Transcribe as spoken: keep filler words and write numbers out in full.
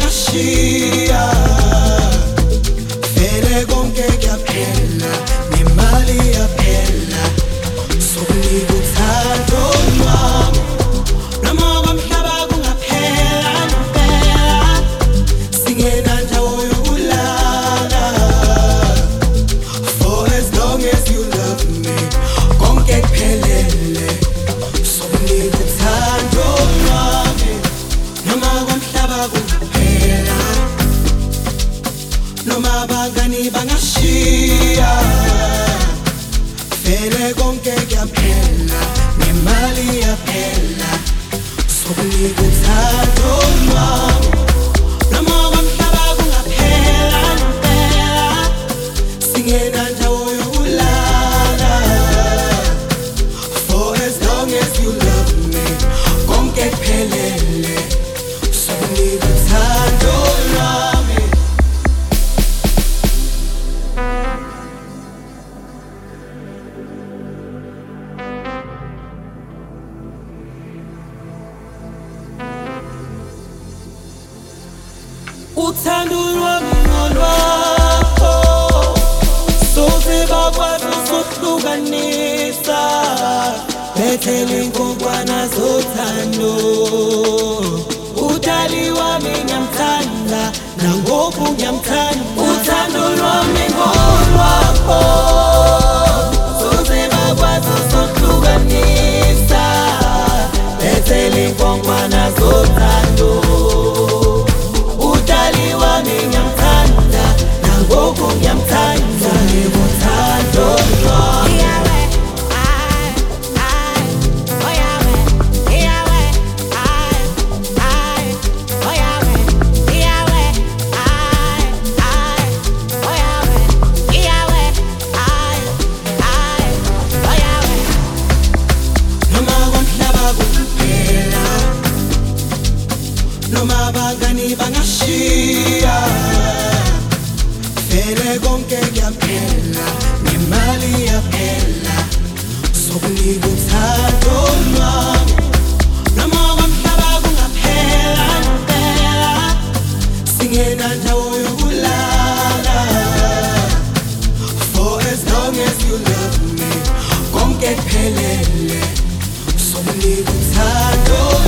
bangashiya vele konke kuyaphela nemali yaphela sokunika uthando lwami noma komhlaba kungaphela ngempela singena ndawo yokulala for as long as you love me konke kuphelele sokunika uthando lwami noma komhlaba kungaphela noma abangani bangashiya vele konke kuyaphela nemali yaphela sokunika uthando lwami noma komhlaba kungaphela ngempela singena ndawo yokulala for as long as you love me konke kuphelele sokunika uthando lwami. Uthando lwami nolwakho soze bakwazi ukuhlukanisa bethele inkukwana zothando udali wami ngiyamthanda nangoku ngiyamthanda uthando lwami nolwakho soze bakwazi ukuhlukanisa bethele inkukwana zothando ngiyamthanda nangoku ngiyamthanda ngibuthando lwami noma komhlaba kungaphela noma abangani bangashiya vele konke kuyaphela nemali yaphela sokunika uthando lwami noma komhlaba kungaphela ngempela singena ndawo yokulala for as long as you love me konke kuphelele sokunika uthando